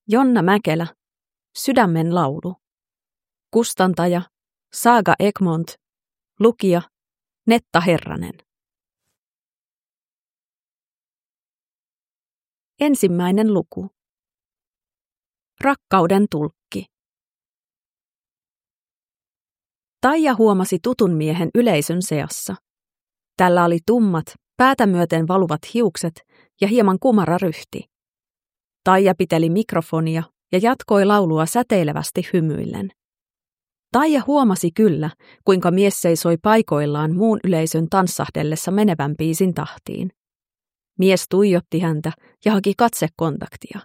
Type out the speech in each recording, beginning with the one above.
Jonna Mäkelä, Sydämen laulu. Kustantaja, Saga Egmont. Lukija, Netta Herranen. Ensimmäinen luku. Rakkauden tulkki. Taija huomasi tutun miehen yleisön seassa. Tällä oli tummat, päätä myöten valuvat hiukset ja hieman kumara ryhti. Taija piteli mikrofonia ja jatkoi laulua säteilevästi hymyillen. Taija huomasi kyllä, kuinka mies seisoi paikoillaan muun yleisön tanssahdellessa menevän biisin tahtiin. Mies tuijotti häntä ja haki katsekontaktia.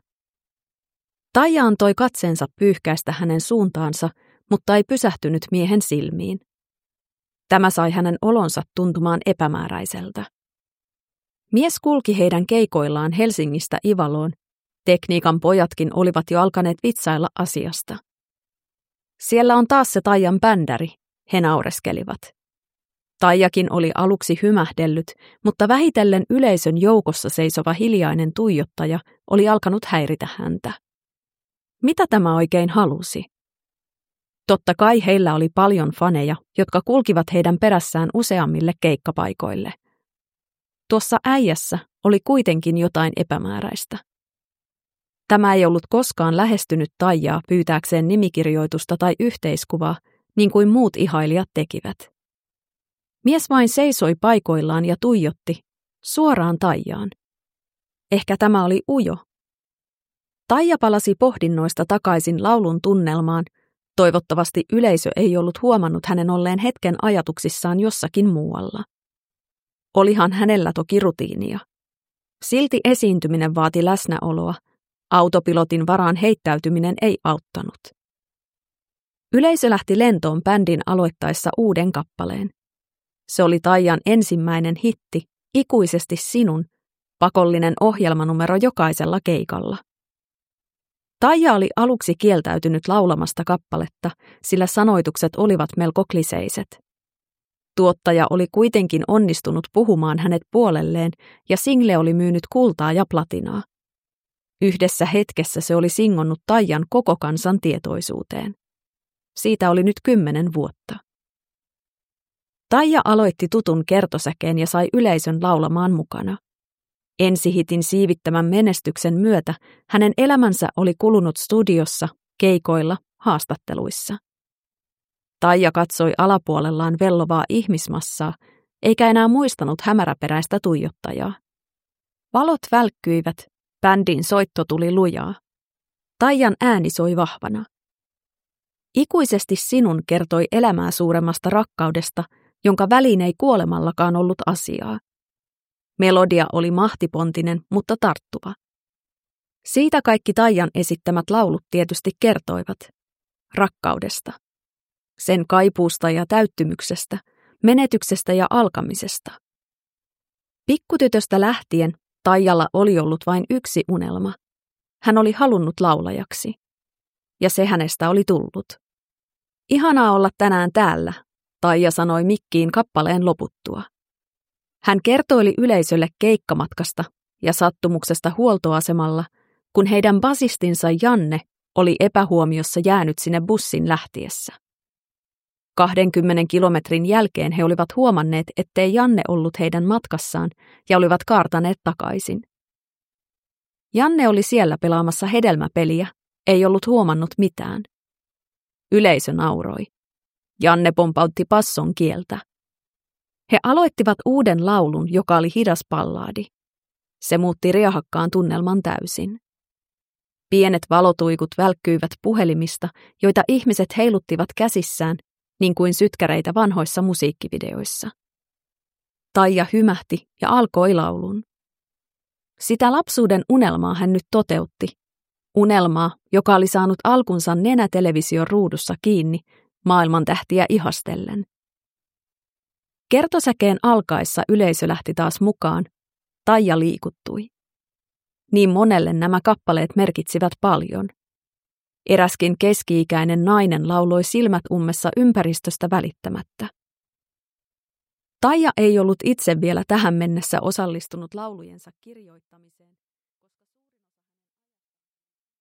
Taija antoi katseensa pyyhkäistä hänen suuntaansa, mutta ei pysähtynyt miehen silmiin. Tämä sai hänen olonsa tuntumaan epämääräiseltä. Mies kulki heidän keikoillaan Helsingistä Ivaloon. Tekniikan pojatkin olivat jo alkaneet vitsailla asiasta. Siellä on taas se Taijan bändäri, he naureskelivat. Taijakin oli aluksi hymähdellyt, mutta vähitellen yleisön joukossa seisova hiljainen tuijottaja oli alkanut häiritä häntä. Mitä tämä oikein halusi? Totta kai heillä oli paljon faneja, jotka kulkivat heidän perässään useammille keikkapaikoille. Tuossa äijässä oli kuitenkin jotain epämääräistä. Tämä ei ollut koskaan lähestynyt Taijaa pyytääkseen nimikirjoitusta tai yhteiskuvaa, niin kuin muut ihailijat tekivät. Mies vain seisoi paikoillaan ja tuijotti, suoraan Taijaan. Ehkä tämä oli ujo. Taija palasi pohdinnoista takaisin laulun tunnelmaan. Toivottavasti yleisö ei ollut huomannut hänen olleen hetken ajatuksissaan jossakin muualla. Olihan hänellä toki rutiinia. Silti esiintyminen vaati läsnäoloa. Autopilotin varaan heittäytyminen ei auttanut. Yleisö lähti lentoon bändin aloittaessa uuden kappaleen. Se oli Taijan ensimmäinen hitti, Ikuisesti sinun, pakollinen ohjelmanumero jokaisella keikalla. Taija oli aluksi kieltäytynyt laulamasta kappaletta, sillä sanoitukset olivat melko kliseiset. Tuottaja oli kuitenkin onnistunut puhumaan hänet puolelleen ja single oli myynyt kultaa ja platinaa. Yhdessä hetkessä se oli singonnut Taijan koko kansan tietoisuuteen. Siitä oli nyt 10 vuotta. Taija aloitti tutun kertosäkeen ja sai yleisön laulamaan mukana. Ensihitin siivittämän menestyksen myötä hänen elämänsä oli kulunut studiossa, keikoilla, haastatteluissa. Taija katsoi alapuolellaan vellovaa ihmismassaa, eikä enää muistanut hämäräperäistä tuijottajaa. Valot välkkyivät, bändin soitto tuli lujaa. Taijan ääni soi vahvana. Ikuisesti sinun kertoi elämää suuremmasta rakkaudesta, jonka väliin ei kuolemallakaan ollut asiaa. Melodia oli mahtipontinen, mutta tarttuva. Siitä kaikki Taijan esittämät laulut tietysti kertoivat. Rakkaudesta. Sen kaipuusta ja täyttymyksestä, menetyksestä ja alkamisesta. Pikkutytöstä lähtien Taijalla oli ollut vain yksi unelma. Hän oli halunnut laulajaksi. Ja se hänestä oli tullut. Ihanaa olla tänään täällä, Taija sanoi mikkiin kappaleen loputtua. Hän kertoili yleisölle keikkamatkasta ja sattumuksesta huoltoasemalla, kun heidän basistinsa Janne oli epähuomiossa jäänyt sinne bussin lähtiessä. 20 kilometrin jälkeen he olivat huomanneet, ettei Janne ollut heidän matkassaan ja olivat kaartaneet takaisin. Janne oli siellä pelaamassa hedelmäpeliä, ei ollut huomannut mitään. Yleisö nauroi. Janne pompautti passon kieltä. He aloittivat uuden laulun, joka oli hidas ballaadi. Se muutti riahakkaan tunnelman täysin. Pienet valotuikut välkkyivät puhelimista, joita ihmiset heiluttivat käsissään, niin kuin sytkäreitä vanhoissa musiikkivideoissa. Taija hymähti ja alkoi laulun. Sitä lapsuuden unelmaa hän nyt toteutti. Unelmaa, joka oli saanut alkunsa nenätelevision ruudussa kiinni, maailmantähtiä ihastellen. Kertosäkeen alkaessa yleisö lähti taas mukaan. Taija liikuttui. Niin monelle nämä kappaleet merkitsivät paljon. Eräskin keski-ikäinen nainen lauloi silmät ummessa ympäristöstä välittämättä. Taija ei ollut itse vielä tähän mennessä osallistunut laulujensa kirjoittamiseen.